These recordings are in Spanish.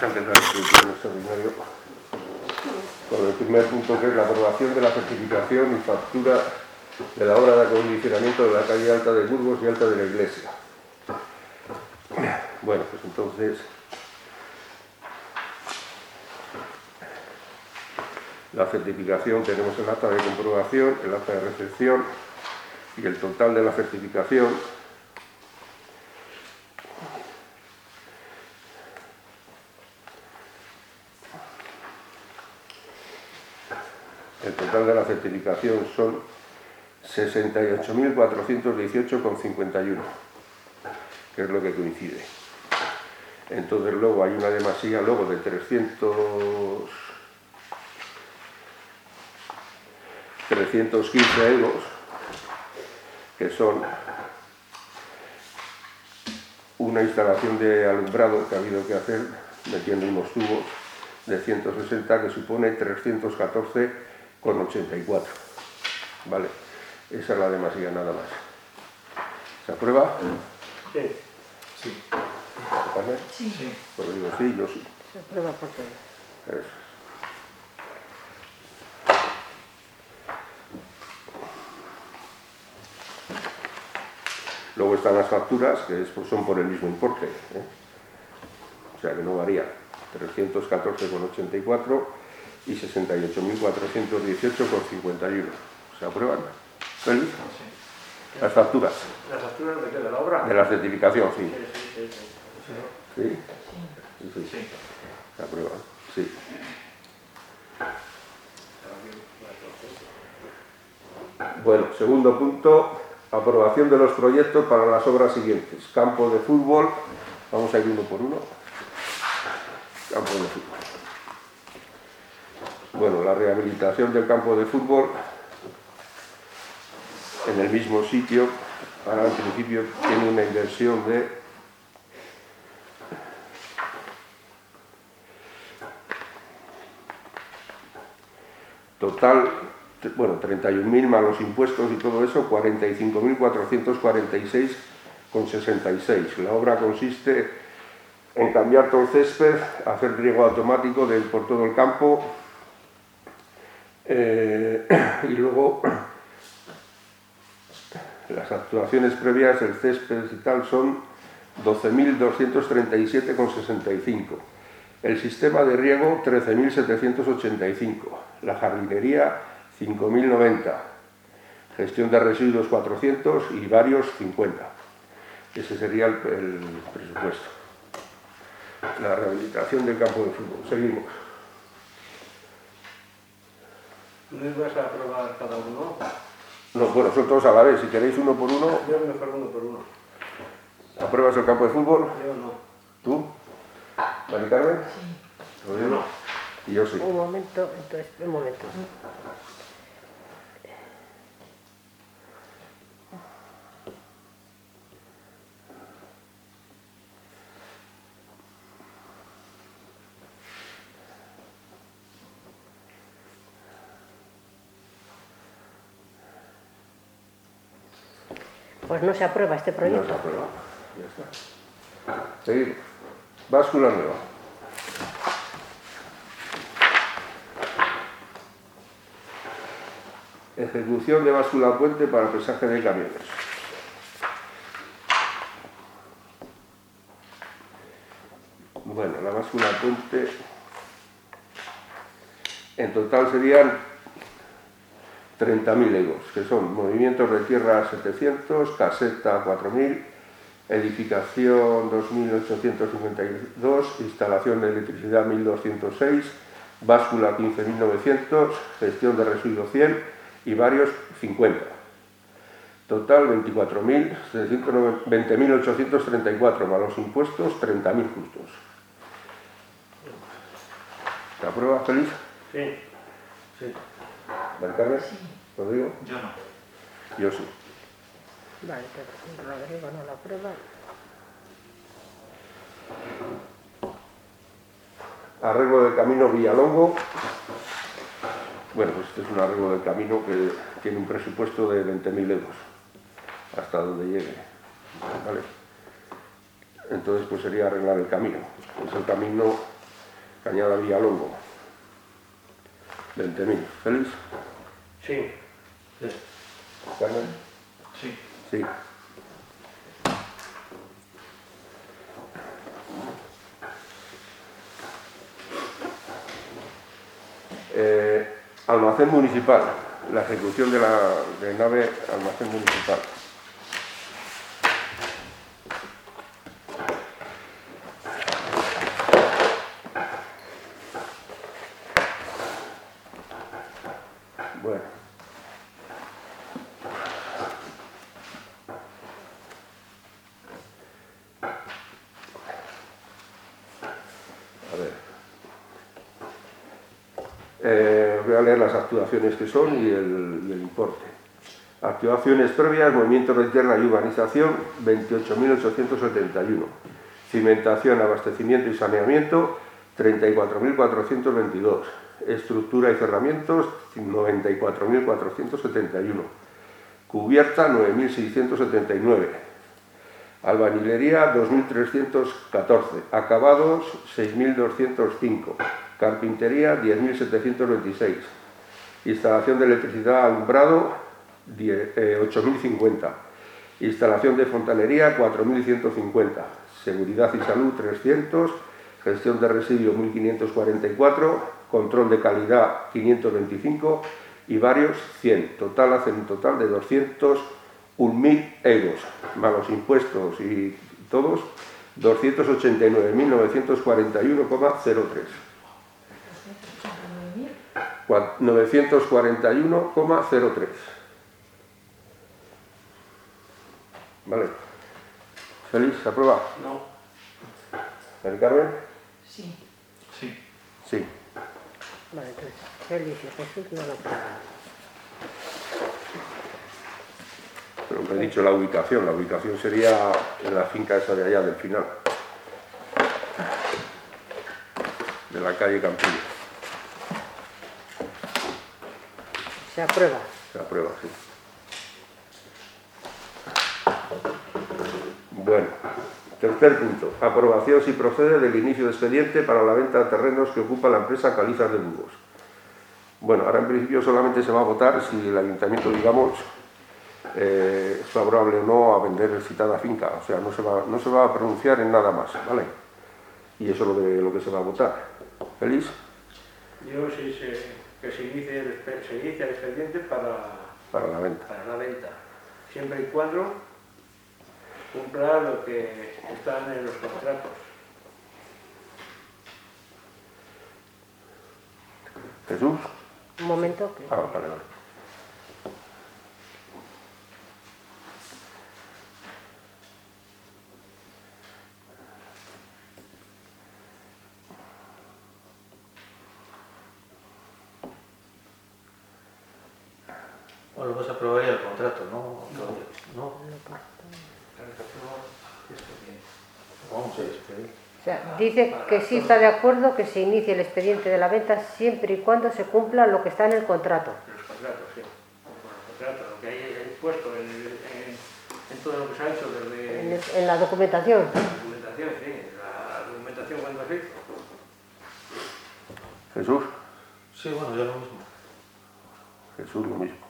Vamos a empezar el pleno extraordinario con el primer punto, que es la aprobación de la certificación y factura de la obra de acondicionamiento de la calle Alta de Burgos y Alta de la Iglesia. Bueno, pues entonces la certificación, tenemos el acta de comprobación, el acta de recepción y el total de la certificación. El total de la certificación son 68.418,51, que es lo que coincide. Entonces luego hay una demasía luego de 315 euros, que son una instalación de alumbrado que ha habido que hacer metiendo unos tubos de 160, que supone 314,84. Vale, esa es la demasía, nada más. ¿Se aprueba? Sí. Sí. ¿Carmen? Sí. Pues digo sí, yo sí. Se aprueba por todo. Eso. Luego están las facturas, que son por el mismo importe, ¿eh? O sea que no varía. 314,84 y 68.418,51. ¿Se aprueban? ¿Feliz? Sí. Las facturas. ¿Las facturas de qué? ¿De la obra? De la certificación, sí. Sí. ¿Sí? Sí. Sí. Se aprueban, sí. Bueno, segundo punto, aprobación de los proyectos para las obras siguientes. Campo de fútbol, vamos a ir uno por uno. Campo de fútbol. Bueno, la rehabilitación del campo de fútbol en el mismo sitio, ahora en principio tiene una inversión de total, bueno, 31.000 más los impuestos y todo eso, 45.446,66. La obra consiste en cambiar todo el césped, hacer riego automático por todo el campo, y luego las actuaciones previas, el césped y tal, son 12.237,65. El sistema de riego, 13.785. La jardinería, 5.090. Gestión de residuos, 400 y varios, 50. Ese sería el presupuesto. La rehabilitación del campo de fútbol. Seguimos. ¿No ibas a aprobar cada uno? No, bueno, son todos a la vez. Si queréis uno por uno, Yo mejor uno por uno. ¿apruebas el campo de fútbol? Yo no. ¿Tú? ¿Mari Carmen? Sí. Rodrigo. No. Y yo sí. Un momento, entonces, un momento. Pues no se aprueba este No proyecto. se aprueba. Ya está. Seguimos. Báscula nueva. Ejecución de báscula puente para pesaje de camiones. Bueno, la báscula puente en total serían 30.000 euros, que son movimientos de tierra 700, caseta 4.000, edificación 2.852, instalación de electricidad 1.206, báscula 15.900, gestión de residuos 100 y varios 50. Total 20.834 más los impuestos, 30.000 justos. ¿Se aprueba, feliz? Sí. Sí. ¿Mari Carmen? Sí. ¿Rodrigo? Yo no. Yo sí. Vale, pero Rodrigo no lo aprueba. Arreglo del camino Villalongo. Bueno, pues este es un arreglo del camino que tiene un presupuesto de 20.000 euros, hasta donde llegue. ¿Vale? Entonces, pues sería arreglar el camino. Es el camino Cañada Villalongo. 20.000. ¿Félix? Sí. ¿Carmen? Sí. Sí. Almacén municipal. La ejecución de la nave almacén municipal. Bueno. A ver. Voy a leer las actuaciones que son y el importe. Actuaciones previas, movimiento de tierra y urbanización, 28.871. Cimentación, abastecimiento y saneamiento, 34.422. Estructura y cerramientos, 94.471. Cubierta, 9.679. Albañilería, 2.314. Acabados, 6.205. Carpintería, 10.726. Instalación de electricidad alumbrado, 8.050. Instalación de fontanería, 4.150. Seguridad y salud, 300. Gestión de residuos, 1.544. Control de calidad, 525. Y varios, 100. Total, hacen un total de 201.000 euros. Más los impuestos y todos, 289.941,03. 941,03. Vale. ¿Félix, se aprueba? No. ¿El Carmen? Sí. Sí. Sí. Vale, entonces Félix y Jesús no lo aprueban. Pero que he dicho la ubicación. La ubicación sería en la finca esa de allá, del final. De la calle Campillo. Se aprueba. Se aprueba, sí. Bueno, tercer punto. Aprobación si procede del inicio de expediente para la venta de terrenos que ocupa la empresa Calizas de Burgos. Bueno, ahora en principio solamente se va a votar si el ayuntamiento, digamos, es favorable o no a vender el citada finca. O sea, no se va a pronunciar en nada más, ¿vale? Y eso es lo que se va a votar. ¿Feliz? Yo sí sé que se inicie el expediente para la venta. Para la venta, siempre y cuando cumpla lo que están en los contratos. ¿Jesús? Un momento. Que... Vale. Bueno, pues aprobaría el contrato, ¿no? No. Vamos a despedir. O sea, dice que sí está de acuerdo que se inicie el expediente de la venta siempre y cuando se cumpla lo que está en el contrato. Los contratos, sí. Los contratos, lo que hay puesto en todo lo que se ha hecho desde... En la documentación. La documentación, sí. La documentación cuando se hizo. ¿Jesús? Sí, bueno, ya lo mismo. Jesús lo mismo.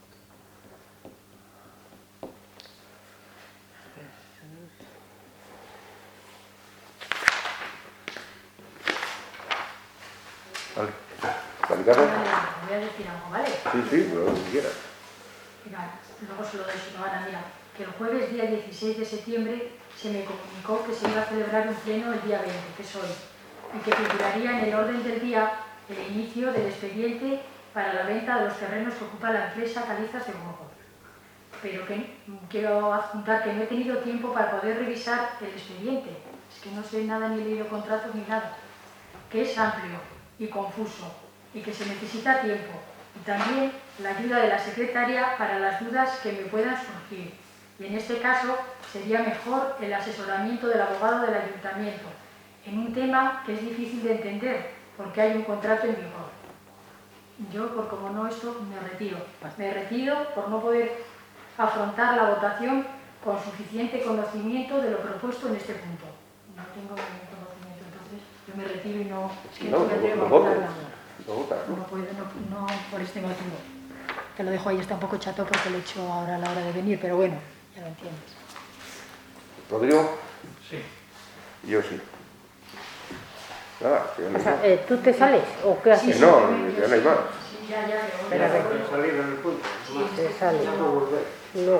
Vale. ¿Carmen? Voy a decir algo, ¿vale? Sí, lo que quieras. Mira, luego se lo doy si no van a mirar. Que el jueves día 16 de septiembre se me comunicó que se iba a celebrar un pleno el día 20, que es hoy, y que figuraría en el orden del día el inicio del expediente para la venta de los terrenos que ocupa la empresa Calizas de Burgos. Pero que quiero adjuntar que no he tenido tiempo para poder revisar el expediente. Es que no sé nada, ni he leído contratos ni nada. Que es amplio y confuso y que se necesita tiempo. Y también la ayuda de la secretaria para las dudas que me puedan surgir. Y en este caso sería mejor el asesoramiento del abogado del ayuntamiento en un tema que es difícil de entender porque hay un contrato en vigor. Yo, por como no esto, me retiro. Me retiro por no poder afrontar la votación con suficiente conocimiento de lo propuesto en este punto. No tengo ningún conocimiento, entonces yo me retiro. recibe y no, es que No, no me atrevo lo a voto. votarla. Lo votas, ¿no? No puedo, no por este motivo. Te lo dejo ahí, está un poco chato porque lo he hecho ahora a la hora de venir, pero bueno, ya lo entiendes. ¿Rodrigo? Sí. Yo sí. Nada, que ya no O hay sea, más. ¿tú te sales o qué haces? Que no, ya no hay más. Sí, ya, Espera, a ver. Para salir en el punto. Te sale. Ya no volver. Luego,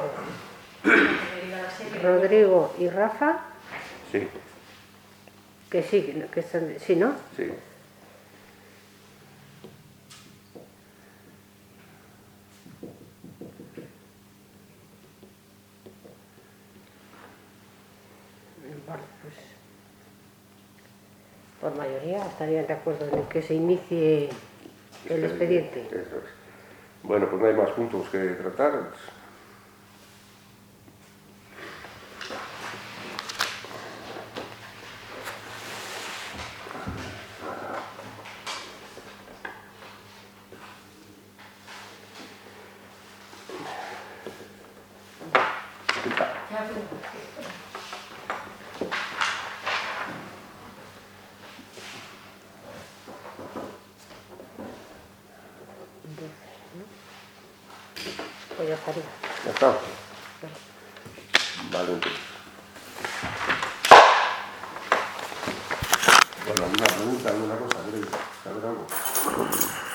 Rodrigo y Rafa, Sí, que sí, que están, sí, ¿no? sí. Vale, pues por mayoría estarían de acuerdo en que se inicie el expediente. Eso es. Bueno, pues no hay más puntos que tratar. Ya, Pues ya estaría. Ya está. Vale, entonces. Bueno, ¿alguna pregunta, alguna cosa? ¿Queréis saber algo?